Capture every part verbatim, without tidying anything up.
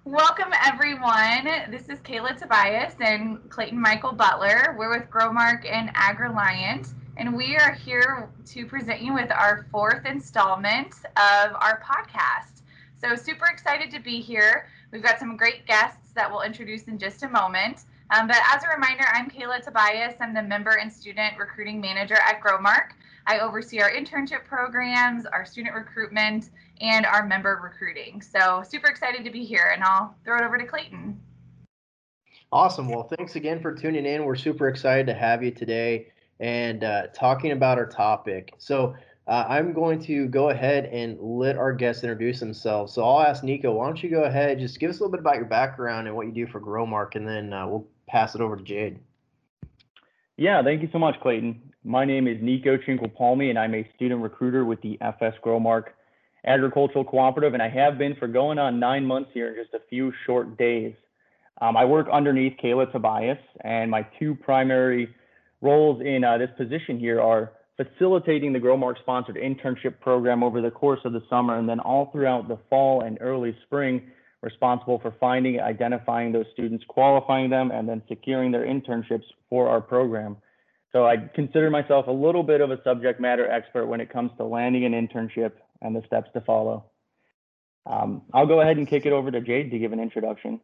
Welcome, everyone. This is Kayla Tobias and Clayton Michael Butler. We're with Growmark and AgReliant, and we are here to present you with our fourth installment of our podcast. So, super excited to be here. We've got some great guests that we'll introduce in just a moment. Um, but as a reminder, I'm Kayla Tobias. I'm the member and student recruiting manager at Growmark. I oversee our internship programs, our student recruitment, and our member recruiting. So super excited to be here, and I'll throw it over to Clayton. Awesome. Well, thanks again for tuning in. We're super excited to have you today and uh, talking about our topic. So uh, I'm going to go ahead and let our guests introduce themselves. So I'll ask Nico, why don't you go ahead, just give us a little bit about your background and what you do for Growmark, and then uh, we'll pass it over to Jade. Yeah, thank you so much, Clayton. My name is Nico Chinkle-Palmy, and I'm a student recruiter with the F S Growmark Agricultural Cooperative, and I have been for going on nine months here in just a few short days. Um, I work underneath Kayla Tobias, and my two primary roles in uh, this position here are facilitating the Growmark-sponsored internship program over the course of the summer, and then all throughout the fall and early spring, responsible for finding, identifying those students, qualifying them, and then securing their internships for our program. So I consider myself a little bit of a subject matter expert when it comes to landing an internship and the steps to follow. Um, I'll go ahead and kick it over to Jade to give an introduction.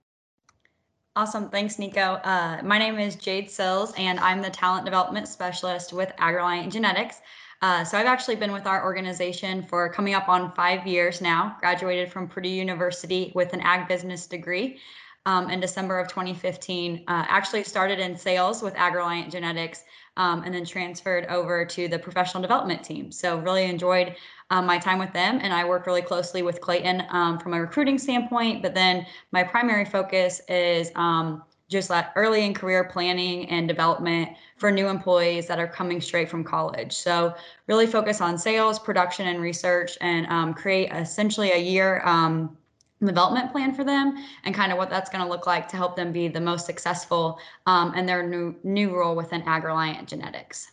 Awesome. Thanks, Nico. Uh, my name is Jade Sills, and I'm the Talent Development Specialist with AgReliant Genetics. Uh, so I've actually been with our organization for coming up on five years now, graduated from Purdue University with an ag business degree um, in December of twenty fifteen. Uh, actually started in sales with AgReliant Genetics um, and then transferred over to the professional development team. So really enjoyed um, my time with them, and I work really closely with Clayton um, from a recruiting standpoint, but then my primary focus is um, just that early in career planning and development for new employees that are coming straight from college. So really focus on sales, production, and research, and um, create essentially a year um, development plan for them and kind of what that's going to look like to help them be the most successful um, in their new new role within AgReliant Genetics.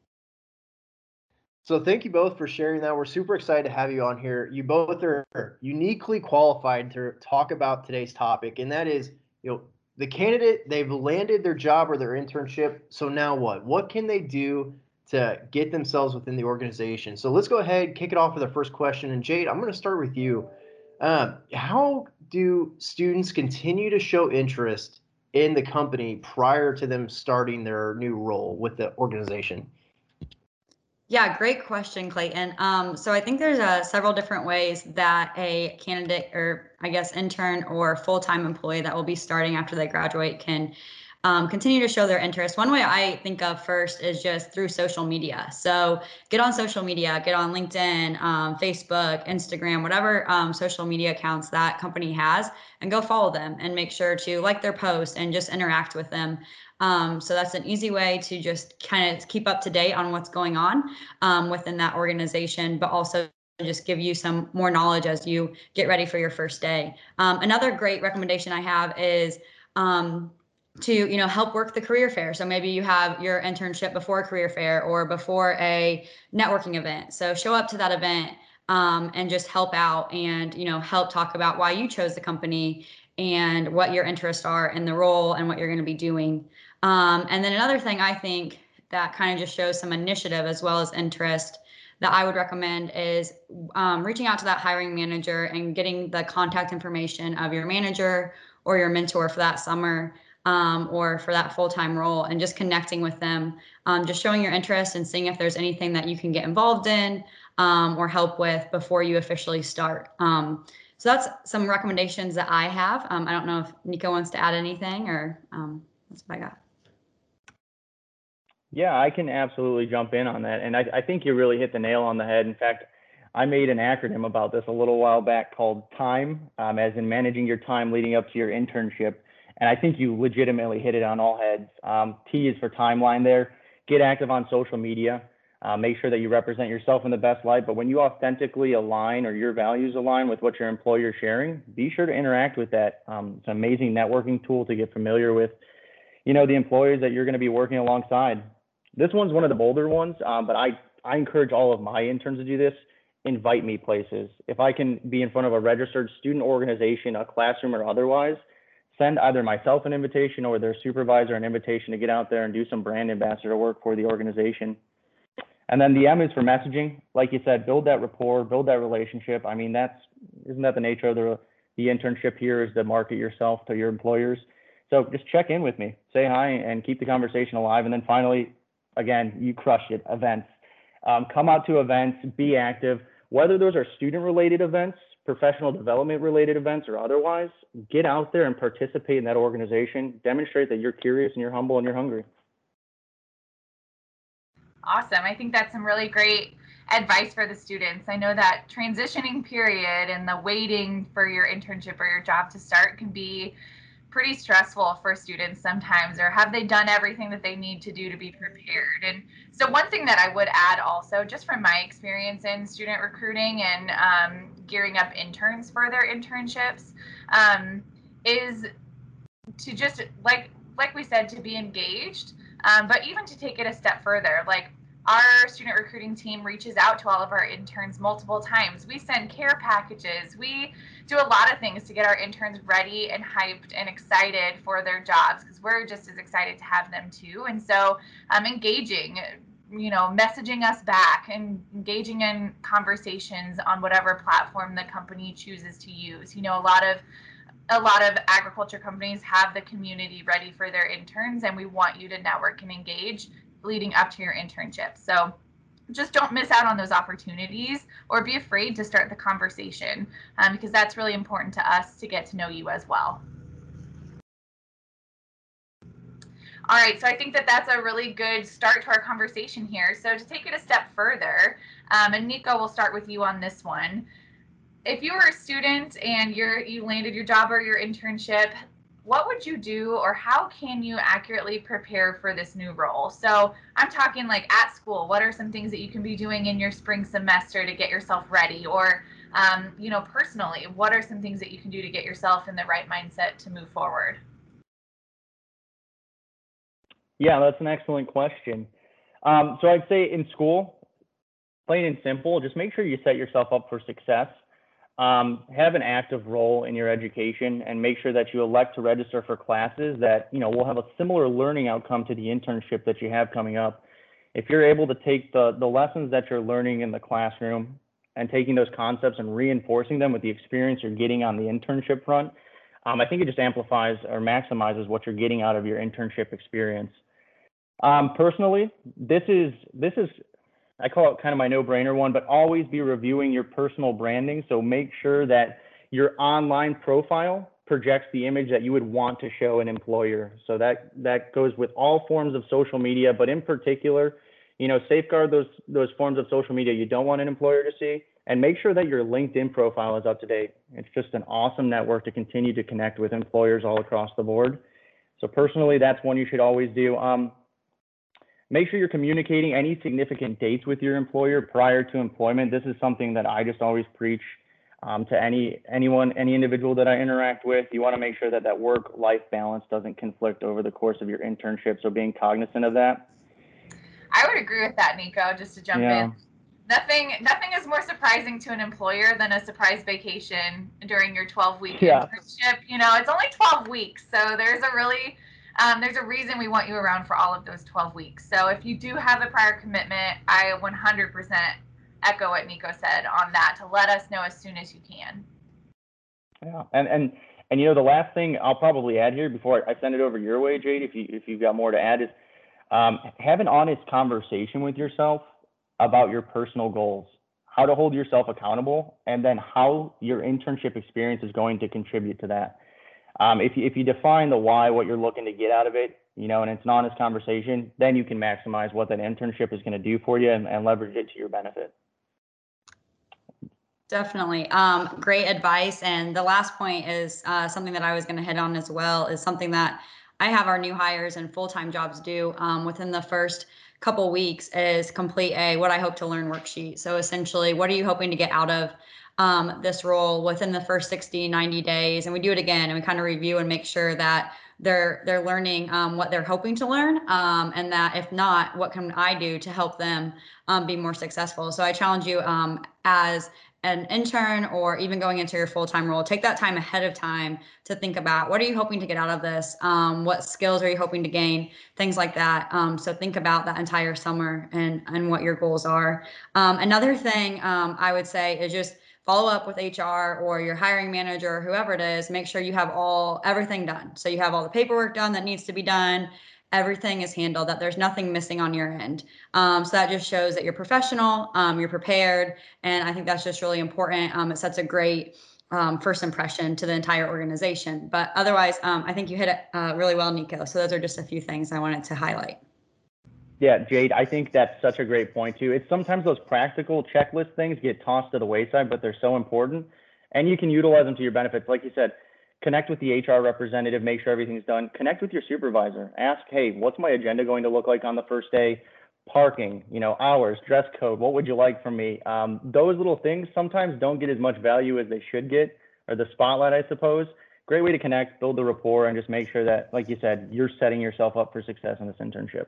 So thank you both for sharing that. We're super excited to have you on here. You both are uniquely qualified to talk about today's topic, and that is, you know, the candidate, they've landed their job or their internship. So now what? What can they do to get themselves within the organization? So let's go ahead, kick it off with our first question. And Jade, I'm going to start with you. Um, how do students continue to show interest in the company prior to them starting their new role with the organization? Yeah, great question, Clayton. Um, so I think there's uh, several different ways that a candidate or I guess intern or full-time employee that will be starting after they graduate can um, continue to show their interest. One way I think of first is just through social media. So get on social media, get on LinkedIn, um, Facebook, Instagram, whatever um, social media accounts that company has, and go follow them and make sure to like their post and just interact with them. Um, so that's an easy way to just kind of keep up to date on what's going on um, within that organization, but also just give you some more knowledge as you get ready for your first day. Um, another great recommendation I have is um, to, you know, help work the career fair. So maybe you have your internship before a career fair or before a networking event. So show up to that event um, and just help out and, you know, help talk about why you chose the company and what your interests are in the role and what you're going to be doing. Um, and then another thing I think that kind of just shows some initiative as well as interest that I would recommend is um, reaching out to that hiring manager and getting the contact information of your manager or your mentor for that summer um, or for that full-time role and just connecting with them, um, just showing your interest and seeing if there's anything that you can get involved in um, or help with before you officially start. Um, so that's some recommendations that I have. Um, I don't know if Nico wants to add anything or um, that's what I got. Yeah, I can absolutely jump in on that. And I, I think you really hit the nail on the head. In fact, I made an acronym about this a little while back called TIME, um, as in managing your time leading up to your internship. And I think you legitimately hit it on all heads. Um, T is for timeline there. Get active on social media. Uh, make sure that you represent yourself in the best light. But when you authentically align or your values align with what your employer is sharing, be sure to interact with that. Um, it's an amazing networking tool to get familiar with, you know, the employers that you're going to be working alongside. This one's one of the bolder ones, um, but I, I encourage all of my interns to do this. invite me places. If I can be in front of a registered student organization, a classroom or otherwise, send either myself an invitation or their supervisor an invitation to get out there and do some brand ambassador work for the organization. And then the M is for messaging. Like you said, build that rapport, build that relationship. I mean, that's, isn't that the nature of the, the internship here, is to market yourself to your employers. So just check in with me, say hi, and keep the conversation alive. And then finally, again, you crushed it, events. Um, come out to events, be active, whether those are student-related events, professional development-related events, or otherwise. Get out there and participate in that organization. Demonstrate that you're curious and you're humble and you're hungry. Awesome. I think that's some really great advice for the students. I know that transitioning period and the waiting for your internship or your job to start can be pretty stressful for students sometimes, or have they done everything that they need to do to be prepared? And so one thing that I would add also, just from my experience in student recruiting and um, gearing up interns for their internships, um, is to just, like like we said, to be engaged, um, but even to take it a step further. Like, our student recruiting team reaches out to all of our interns multiple times. We send care packages. We do a lot of things to get our interns ready and hyped and excited for their jobs, because we're just as excited to have them too. And so um, engaging, you know, messaging us back and engaging in conversations on whatever platform the company chooses to use. You know, a lot of a lot of agriculture companies have the community ready for their interns, and we want you to network and engage leading up to your internship. So just don't miss out on those opportunities, or be afraid to start the conversation, um, because that's really important to us to get to know you as well. All right, so I think that that's a really good start to our conversation here. So to take it a step further, um, and Nico, we'll start with you on this one. If you were a student and you're you landed your job or your internship, what would you do, or how can you accurately prepare for this new role? So I'm talking like at school, what are some things that you can be doing in your spring semester to get yourself ready? Or, um, you know, personally, what are some things that you can do to get yourself in the right mindset to move forward? Yeah, that's an excellent question. Um, so I'd say in school, plain and simple, just make sure you set yourself up for success. Um, have an active role in your education, and make sure that you elect to register for classes that, you know, will have a similar learning outcome to the internship that you have coming up. If you're able to take the, the lessons that you're learning in the classroom and taking those concepts and reinforcing them with the experience you're getting on the internship front, um, I think it just amplifies or maximizes what you're getting out of your internship experience. Um, personally, this is, this is, I call it kind of my no-brainer one, but always be reviewing your personal branding. So make sure that your online profile projects the image that you would want to show an employer. So that, that goes with all forms of social media, but in particular, you know, safeguard those, those forms of social media you don't want an employer to see, and make sure that your LinkedIn profile is up to date. It's just an awesome network to continue to connect with employers all across the board. So personally, that's one you should always do. Um, Make sure you're communicating any significant dates with your employer prior to employment. This is something that I just always preach um, to any anyone, any individual that I interact with. You want to make sure that that work-life balance doesn't conflict over the course of your internship, so being cognizant of that. I would agree with that, Nico, just to jump Yeah. in. Nothing, nothing is more surprising to an employer than a surprise vacation during your twelve-week Yeah. internship. You know, it's only twelve weeks, so there's a really Um, there's a reason we want you around for all of those twelve weeks. So if you do have a prior commitment, I one hundred percent echo what Nico said on that, to let us know as soon as you can. Yeah, and and and you know, the last thing I'll probably add here before I send it over your way, Jade, if you if you've got more to add, is um, have an honest conversation with yourself about your personal goals, how to hold yourself accountable, and then how your internship experience is going to contribute to that. Um, if you, if you define the why, what you're looking to get out of it, you know, and it's an honest conversation, then you can maximize what that internship is going to do for you, and, and leverage it to your benefit. Definitely. Um, great advice. And the last point is uh, something that I was going to hit on as well, is something that I have our new hires and full-time jobs do um, within the first couple weeks, is complete a what I hope to learn worksheet. So essentially, what are you hoping to get out of um, this role within the first sixty, ninety days. And we do it again and we kind of review and make sure that they're they're learning um, what they're hoping to learn, um, and that if not, what can I do to help them um, be more successful? So I challenge you um, as an intern or even going into your full-time role, take that time ahead of time to think about what are you hoping to get out of this? Um, what skills are you hoping to gain? Things like that. Um, so think about that entire summer and, and what your goals are. Um, another thing um, I would say is just follow up with H R or your hiring manager or whoever it is. Make sure you have all everything done. So you have all the paperwork done that needs to be done. Everything is handled, that there's nothing missing on your end. Um, so that just shows that you're professional, um, you're prepared, and I think that's just really important. Um, it sets a great um, first impression to the entire organization. But otherwise, um, I think you hit it uh, really well, Nico. So those are just a few things I wanted to highlight. Yeah, Jade, I think that's such a great point too. It's sometimes those practical checklist things get tossed to the wayside, but they're so important and you can utilize them to your benefits. Like you said, connect with the H R representative, make sure everything's done. Connect with your supervisor. Ask, hey, what's my agenda going to look like on the first day? Parking, you know, hours, dress code, what would you like from me? Um, those little things sometimes don't get as much value as they should get, or the spotlight, I suppose. Great way to connect, build the rapport, and just make sure that, like you said, you're setting yourself up for success in this internship.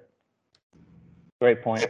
Great point.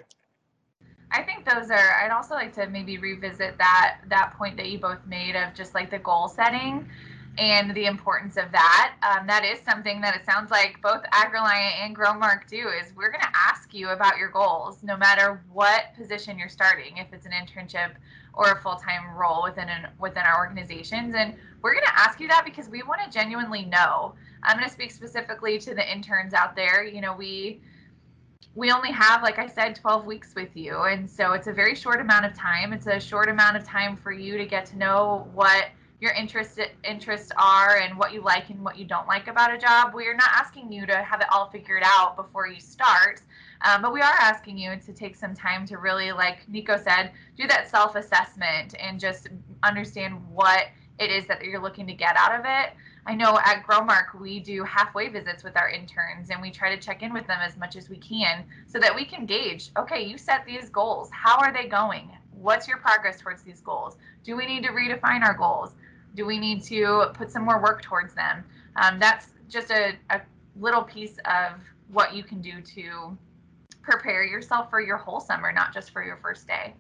I think those are, I'd also like to maybe revisit that that point that you both made of just like the goal setting and the importance of that. Um, that is something that it sounds like both AgReliant and Growmark do, is we're going to ask you about your goals no matter what position you're starting, if it's an internship or a full-time role within an, within our organizations. And we're going to ask you that because we want to genuinely know. I'm going to speak specifically to the interns out there. You know, we we only have, like I said, twelve weeks with you. And so it's a very short amount of time. It's a short amount of time for you to get to know what your interest, interests are and what you like and what you don't like about a job. We are not asking you to have it all figured out before you start, um, but we are asking you to take some time to really, like Nico said, do that self-assessment and just understand what it is that you're looking to get out of it. I know at Growmark, we do halfway visits with our interns and we try to check in with them as much as we can so that we can gauge, okay, you set these goals. How are they going? What's your progress towards these goals? Do we need to redefine our goals? Do we need to put some more work towards them? Um, that's just a, a little piece of what you can do to prepare yourself for your whole summer, not just for your first day.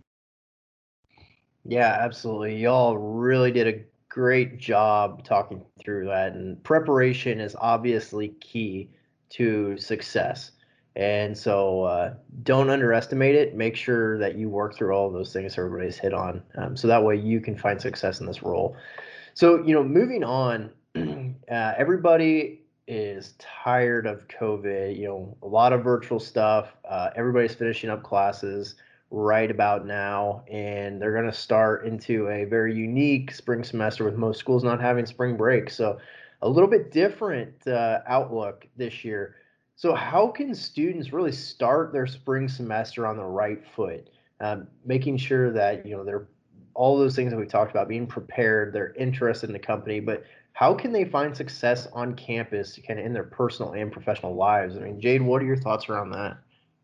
Yeah, absolutely. Y'all really did a great job talking through that. And preparation is obviously key to success. And so uh, don't underestimate it. Make sure that you work through all of those things everybody's hit on. Um, so that way you can find success in this role. So, you know, moving on, uh, everybody is tired of COVID, you know, a lot of virtual stuff. Uh, everybody's finishing up classes right about now, and they're going to start into a very unique spring semester with most schools not having spring break. So a little bit different uh, outlook this year. So how can students really start their spring semester on the right foot, um, making sure that, you know, they're all those things that we talked about, being prepared, they're interested in the company, but how can they find success on campus kind of in their personal and professional lives? I mean, Jade, what are your thoughts around that?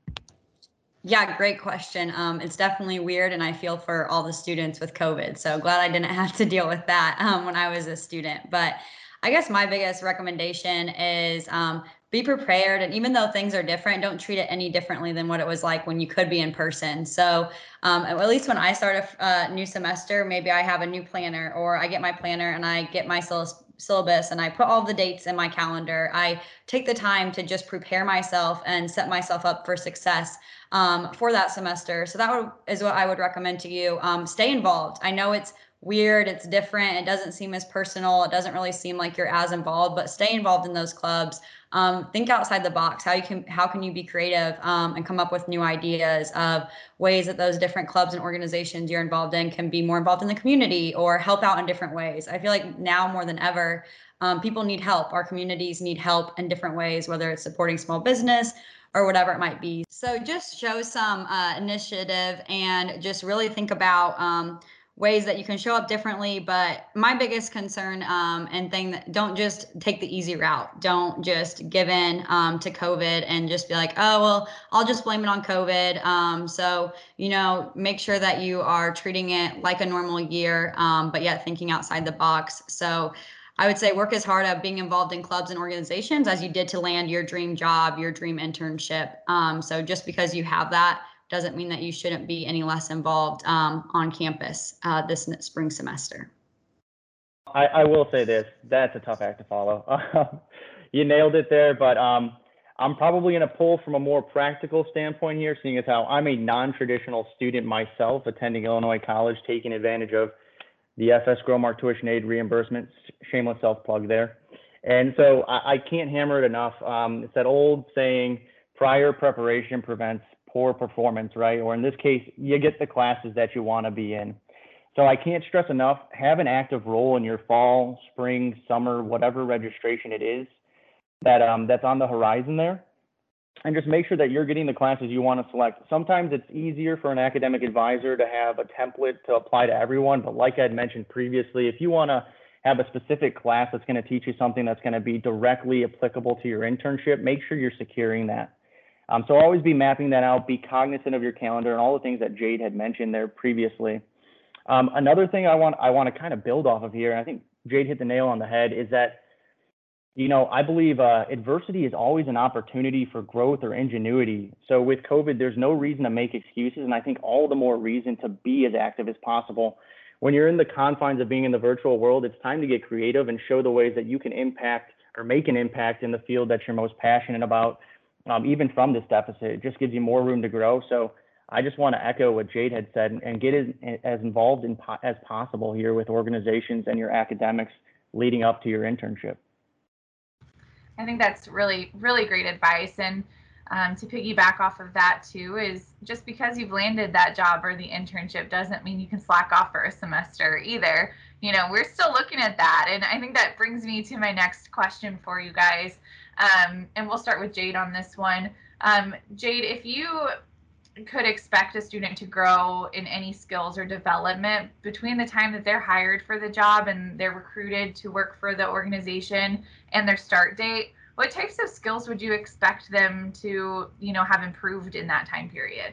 Yeah, great question. Um, it's definitely weird, and I feel for all the students with COVID. So glad I didn't have to deal with that um, when I was a student. But I guess my biggest recommendation is um, be prepared. And even though things are different, don't treat it any differently than what it was like when you could be in person. So um, at least when I start a uh, new semester, maybe I have a new planner, or I get my planner and I get my syllabus and I put all the dates in my calendar. I take the time to just prepare myself and set myself up for success um, for that semester. So that would, is what I would recommend to you. Um, stay involved. I know it's weird, it's different, it doesn't seem as personal, it doesn't really seem like you're as involved, but stay involved in those clubs. Um, think outside the box. How you can, how can you be creative um, and come up with new ideas of ways that those different clubs and organizations you're involved in can be more involved in the community or help out in different ways. I feel like now more than ever, um, people need help. Our communities need help in different ways, whether it's supporting small business or whatever it might be. So just show some uh, initiative and just really think about um, ways that you can show up differently. But my biggest concern um, and thing that don't just take the easy route. Don't just give in um, to COVID and just be like, oh, well, I'll just blame it on COVID. Um, so, you know, make sure that you are treating it like a normal year, um, but yet thinking outside the box. So I would say work as hard at being involved in clubs and organizations as you did to land your dream job, your dream internship. Um, so just because you have that doesn't mean that you shouldn't be any less involved um, on campus uh, this spring semester. I, I will say this, that's a tough act to follow. You nailed it there, but um, I'm probably going to pull from a more practical standpoint here, seeing as how I'm a non-traditional student myself, attending Illinois College, taking advantage of the F S Growmark tuition aid reimbursement, shameless self-plug there. And so I, I can't hammer it enough. Um, it's that old saying, prior preparation prevents poor performance, right? Or in this case, you get the classes that you want to be in. So I can't stress enough, have an active role in your fall, spring, summer, whatever registration it is that um, that's on the horizon there. And just make sure that you're getting the classes you want to select. Sometimes it's easier for an academic advisor to have a template to apply to everyone. But like I had mentioned previously, if you want to have a specific class that's going to teach you something that's going to be directly applicable to your internship, make sure you're securing that. Um, so always be mapping that out, be cognizant of your calendar and all the things that Jade had mentioned there previously. Um, another thing I want I want to kind of build off of here, and I think Jade hit the nail on the head, is that, you know, I believe uh, adversity is always an opportunity for growth or ingenuity. So with COVID, there's no reason to make excuses, and I think all the more reason to be as active as possible. When you're in the confines of being in the virtual world, it's time to get creative and show the ways that you can impact or make an impact in the field that you're most passionate about. Um, even from this deficit, it just gives you more room to grow. So I just want to echo what Jade had said and, and get as, as involved in po- as possible here with organizations and your academics leading up to your internship. I think that's really, really great advice. And um, to piggyback off of that too, is just because you've landed that job or the internship doesn't mean you can slack off for a semester either. You know, we're still looking at that. And I think that brings me to my next question for you guys. Um, and we'll start with Jade on this one. Um, Jade, if you could expect a student to grow in any skills or development between the time that they're hired for the job and they're recruited to work for the organization and their start date, what types of skills would you expect them to, you know, have improved in that time period?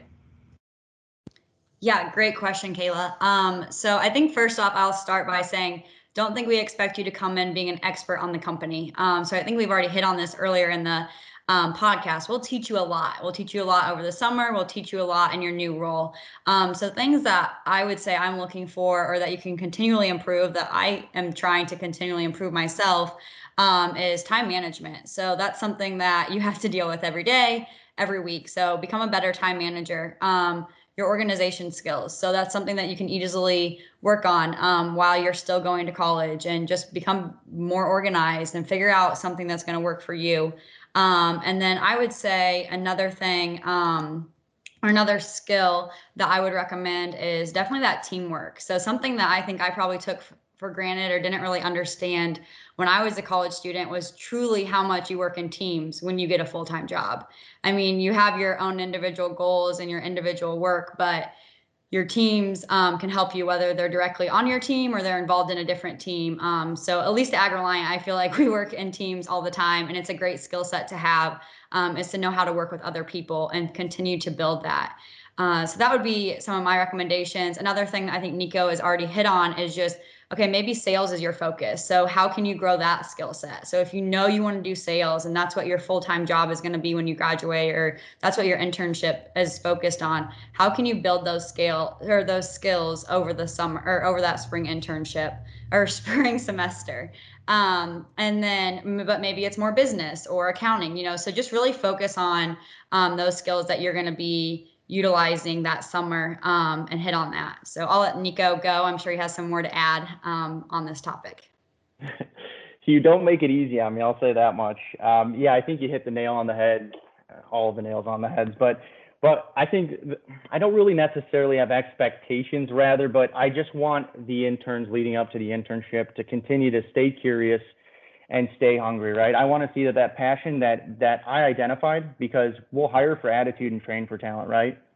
Yeah, great question, Kayla. Um, so I think first off, I'll start by saying, don't think we expect you to come in being an expert on the company. Um, so I think we've already hit on this earlier in the um, podcast. We'll teach you a lot. We'll teach you a lot over the summer. We'll teach you a lot in your new role. Um, so things that I would say I'm looking for, or that you can continually improve, that I am trying to continually improve myself, um, is time management. So that's something that you have to deal with every day, every week. So become a better time manager. Um, your organization skills. So that's something that you can easily work on um, while you're still going to college, and just become more organized and figure out something that's going to work for you. Um, and then I would say another thing, um, or another skill that I would recommend is definitely that teamwork. So something that I think I probably took for granted or didn't really understand when I was a college student was truly how much you work in teams when you get a full-time job. I mean, you have your own individual goals and your individual work, but your teams um, can help you, whether they're directly on your team or they're involved in a different team. Um, so at least at AgReliant, I feel like we work in teams all the time, and it's a great skill set to have, um, is to know how to work with other people and continue to build that. Uh, so that would be some of my recommendations. Another thing that I think Nico has already hit on is just, okay, maybe sales is your focus. So how can you grow that skill set? So if you know you want to do sales and that's what your full-time job is going to be when you graduate, or that's what your internship is focused on, how can you build those scale or those skills over the summer or over that spring internship or spring semester? Um, and then, but maybe it's more business or accounting, you know, so just really focus on um, those skills that you're going to be utilizing that summer, um, and hit on that. So I'll let Nico go. I'm sure he has some more to add um, on this topic. So you don't make it easy on me, I'll say that much. Um, yeah, I think you hit the nail on the head, all of the nails on the heads, but but I think I don't really necessarily have expectations, rather, but I just want the interns leading up to the internship to continue to stay curious and stay hungry, right? I want to see that that passion that that I identified, because we'll hire for attitude and train for talent, right?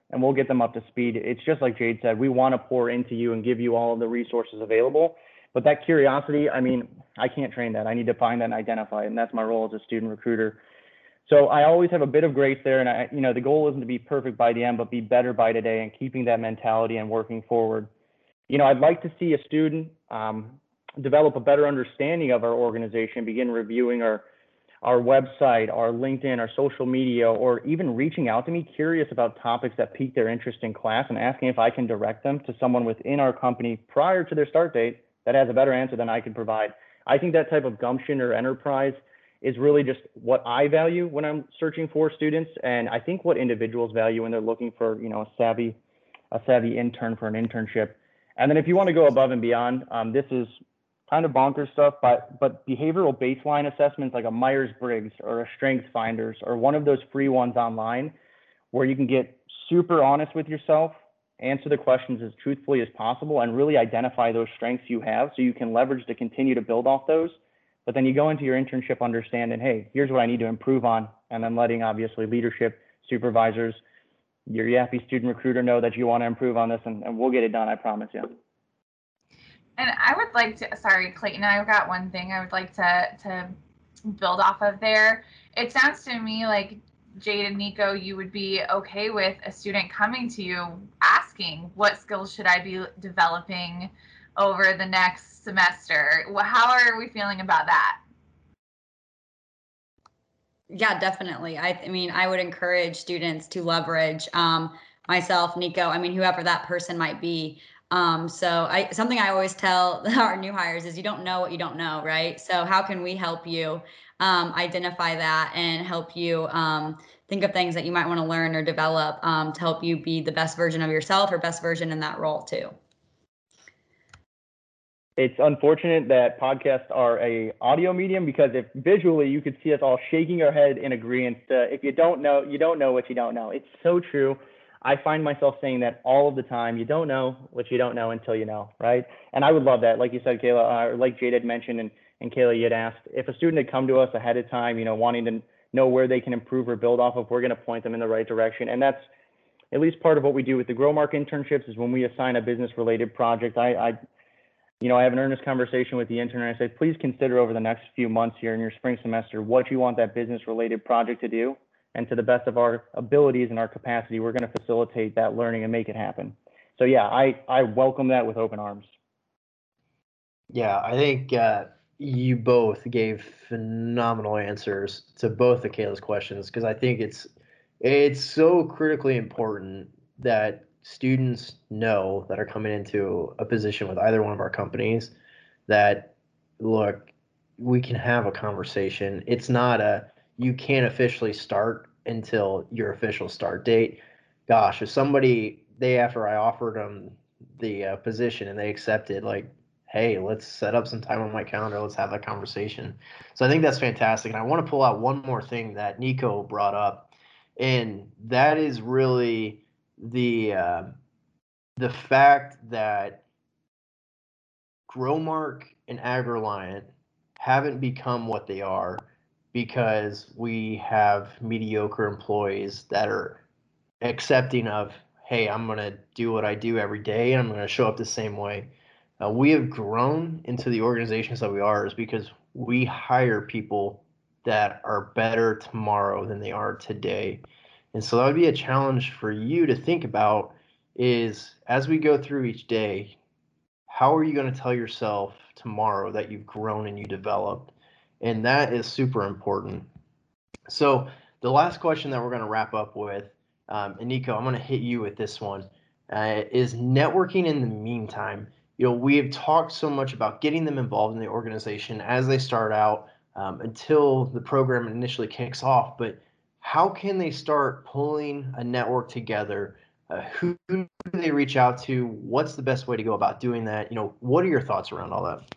and we'll get them up to speed. It's just like Jade said, we want to pour into you and give you all of the resources available. But that curiosity, I mean, I can't train that. I need to find that and identify it, and that's my role as a student recruiter. So I always have a bit of grace there, and I, you know, the goal isn't to be perfect by the end, but be better by today, and keeping that mentality and working forward. You know, I'd like to see a student um, develop a better understanding of our organization, begin reviewing our our website, our LinkedIn, our social media, or even reaching out to me curious about topics that pique their interest in class and asking if I can direct them to someone within our company prior to their start date that has a better answer than I can provide. I think that type of gumption or enterprise is really just what I value when I'm searching for students. And I think what individuals value when they're looking for, you know, a savvy, a savvy intern for an internship. And then if you want to go above and beyond, um, this is kind of bonkers stuff, but but behavioral baseline assessments like a Myers-Briggs or a StrengthsFinders or one of those free ones online where you can get super honest with yourself, answer the questions as truthfully as possible, and really identify those strengths you have so you can leverage to continue to build off those. But then you go into your internship understanding, hey, here's what I need to improve on, and then letting obviously leadership, supervisors, your yappy student recruiter know that you want to improve on this, and, and we'll get it done, I promise you. And I would like to, sorry, Clayton, I've got one thing I would like to, to build off of there. It sounds to me like, Jade and Nico, you would be okay with a student coming to you asking, what skills should I be developing over the next semester? How are we feeling about that? Yeah, definitely. I, I mean, I would encourage students to leverage um, myself, Nico, I mean, whoever that person might be. Um, so I, something I always tell our new hires is you don't know what you don't know, right? So how can we help you um, identify that and help you um, think of things that you might want to learn or develop um, to help you be the best version of yourself or best version in that role too. It's unfortunate that podcasts are a audio medium, because if visually you could see us all shaking our head in agreement. Uh, if you don't know, you don't know what you don't know. It's so true. I find myself saying that all of the time. You don't know what you don't know until you know, right? And I would love that. Like you said, Kayla, uh, or like Jade had mentioned, and, and Kayla, you had asked, if a student had come to us ahead of time, you know, wanting to know where they can improve or build off of, we're going to point them in the right direction. And that's at least part of what we do with the GrowMark internships is when we assign a business related project, I, I you know, I have an earnest conversation with the intern and I say, please consider over the next few months here in your spring semester, what you want that business related project to do. And to the best of our abilities and our capacity, we're going to facilitate that learning and make it happen. So yeah, I, I welcome that with open arms. Yeah, I think uh, you both gave phenomenal answers to both of Kayla's questions, because I think it's it's so critically important that students know that are coming into a position with either one of our companies that, look, we can have a conversation. It's not a, you can't officially start until your official start date. Gosh, if somebody, day after I offered them the uh, position and they accepted, like, hey, let's set up some time on my calendar. Let's have that conversation. So I think that's fantastic. And I want to pull out one more thing that Nico brought up, and that is really the uh, the fact that GrowMark and AgReliant haven't become what they are because we have mediocre employees that are accepting of, hey, I'm going to do what I do every day and I'm going to show up the same way. Uh, we have grown into the organizations that we are is because we hire people that are better tomorrow than they are today. And so that would be a challenge for you to think about is, as we go through each day, how are you going to tell yourself tomorrow that you've grown and you developed? And that is super important. So the last question that we're going to wrap up with, um, and Nico, I'm going to hit you with this one, uh, is networking in the meantime. You know, we have talked so much about getting them involved in the organization as they start out um, until the program initially kicks off. But how can they start pulling a network together? Uh, who, who do they reach out to? What's the best way to go about doing that? You know, what are your thoughts around all that?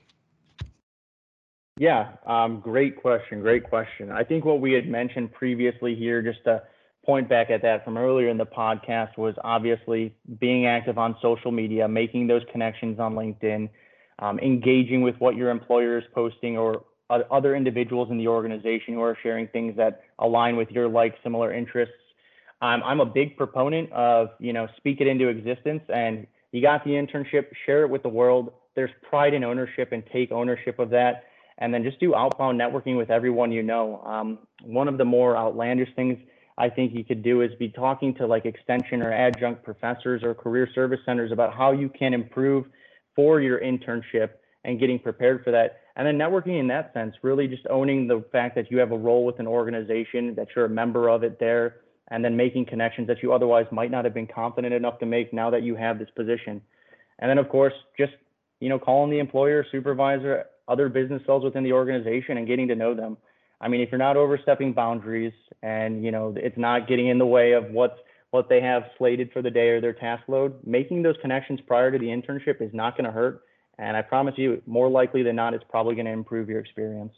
Yeah, um, great question. Great question. I think what we had mentioned previously here, just to point back at that from earlier in the podcast, was obviously being active on social media, making those connections on LinkedIn, um, engaging with what your employer is posting or other individuals in the organization who are sharing things that align with your like similar interests. I'm, I'm a big proponent of, you know, speak it into existence, and you got the internship, share it with the world. There's pride in ownership, and take ownership of that. And then just do outbound networking with everyone you know. Um, one of the more outlandish things I think you could do is be talking to like extension or adjunct professors or career service centers about how you can improve for your internship and getting prepared for that. And then networking in that sense, really just owning the fact that you have a role with an organization, that you're a member of it there, and then making connections that you otherwise might not have been confident enough to make now that you have this position. And then of course, just, you know, calling the employer, supervisor, other business cells within the organization and getting to know them. I mean, if you're not overstepping boundaries and, you know, it's not getting in the way of what's, what they have slated for the day or their task load, making those connections prior to the internship is not going to hurt. And I promise you, more likely than not, it's probably going to improve your experience.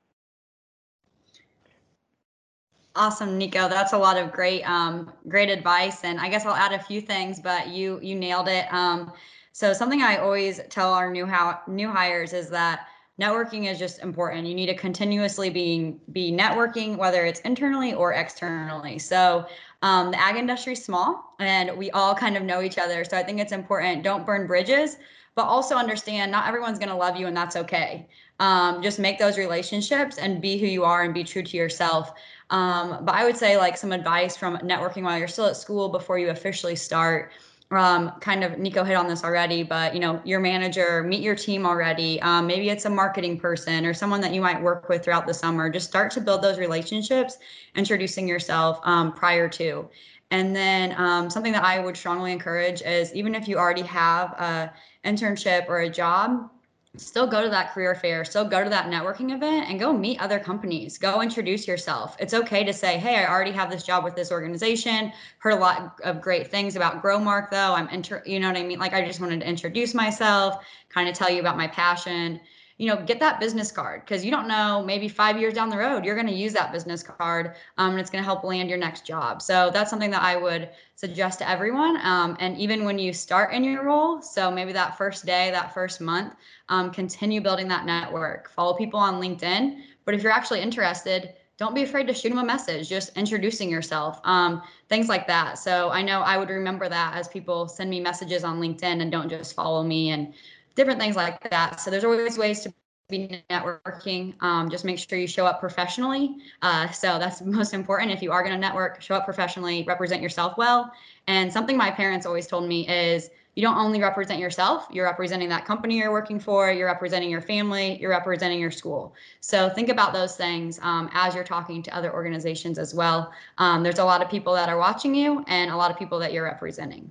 Awesome, Nico. That's a lot of great, um, great advice. And I guess I'll add a few things, but you, you nailed it. Um, so something I always tell our new how new hires is that networking is just important. You need to continuously be, be networking, whether it's internally or externally. So um, the ag industry is small and we all kind of know each other. So I think it's important. Don't burn bridges, but also understand not everyone's going to love you, and that's okay. Um, just make those relationships and be who you are and be true to yourself. Um, but I would say like some advice from networking while you're still at school before you officially start. Um, kind of Nico hit on this already, but you know, your manager, meet your team already. Um, maybe it's a marketing person or someone that you might work with throughout the summer. Just start to build those relationships, introducing yourself um, prior to. And then um, something that I would strongly encourage is even if you already have a internship or a job, still go to that career fair, still go to that networking event and go meet other companies, go introduce yourself. It's okay to say, hey, I already have this job with this organization, heard a lot of great things about Growmark though. I'm inter, you know what I mean? Like, I just wanted to introduce myself, kind of tell you about my passion, you know, get that business card, because you don't know, maybe five years down the road, you're going to use that business card um, and it's going to help land your next job. So that's something that I would suggest to everyone. Um, and even when you start in your role, so maybe that first day, that first month, um, continue building that network, follow people on LinkedIn. But if you're actually interested, don't be afraid to shoot them a message, just introducing yourself, um, things like that. So I know I would remember that as people send me messages on LinkedIn and don't just follow me and different things like that. So there's always ways to be networking. Um, just make sure you show up professionally. Uh, so that's most important. If you are going to network, show up professionally, represent yourself well. And something my parents always told me is you don't only represent yourself, you're representing that company you're working for, you're representing your family, you're representing your school. So think about those things um, as you're talking to other organizations as well. Um, there's a lot of people that are watching you and a lot of people that you're representing.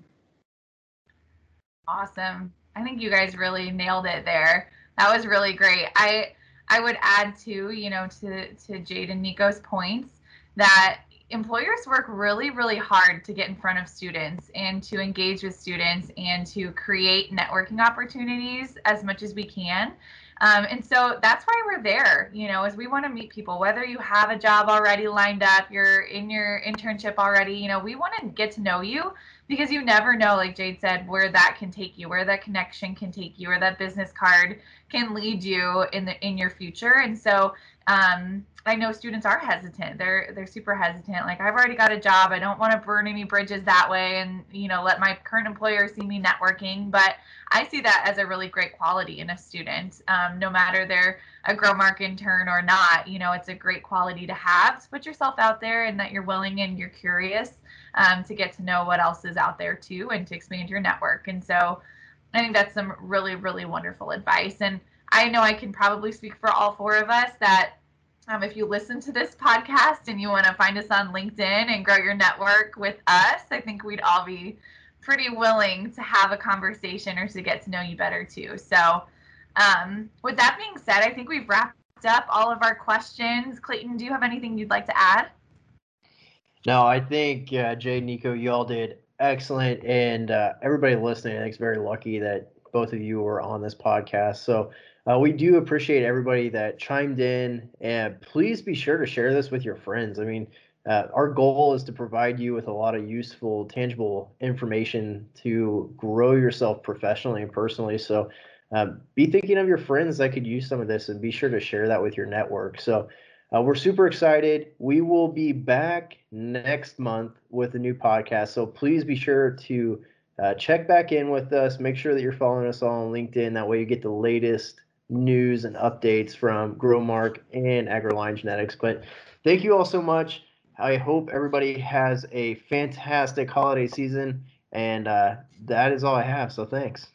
Awesome. I think you guys really nailed it there. That was really great. I I would add too, you know, to to Jade and Nico's points that employers work really, really hard to get in front of students and to engage with students and to create networking opportunities as much as we can. Um, and so that's why we're there, you know, is we want to meet people, whether you have a job already lined up, you're in your internship already, you know, we want to get to know you, because you never know, like Jade said, where that can take you, where that connection can take you, where that business card can lead you in the in your future. And so um, I know students are hesitant. They're they're super hesitant. Like, I've already got a job. I don't want to burn any bridges that way and, you know, let my current employer see me networking. But I see that as a really great quality in a student, um, no matter they're a Growmark intern or not. You know, it's a great quality to have, to put yourself out there and that you're willing and you're curious um, to get to know what else is out there too and to expand your network. And so I think that's some really, really wonderful advice. And I know I can probably speak for all four of us that um, if you listen to this podcast and you want to find us on LinkedIn and grow your network with us, I think we'd all be pretty willing to have a conversation or to get to know you better too. So um, with that being said, I think we've wrapped up all of our questions. Clayton, do you have anything you'd like to add? No, I think uh, Jay, Nico, you all did excellent, and uh, everybody listening, I think is very lucky that both of you were on this podcast. So uh, we do appreciate everybody that chimed in, and please be sure to share this with your friends. I mean, uh, our goal is to provide you with a lot of useful, tangible information to grow yourself professionally and personally. So um, be thinking of your friends that could use some of this, and be sure to share that with your network. So Uh, we're super excited. We will be back next month with a new podcast. So please be sure to uh, check back in with us. Make sure that you're following us all on LinkedIn. That way you get the latest news and updates from Growmark and AgriLion Genetics. But thank you all so much. I hope everybody has a fantastic holiday season. And uh, that is all I have. So thanks.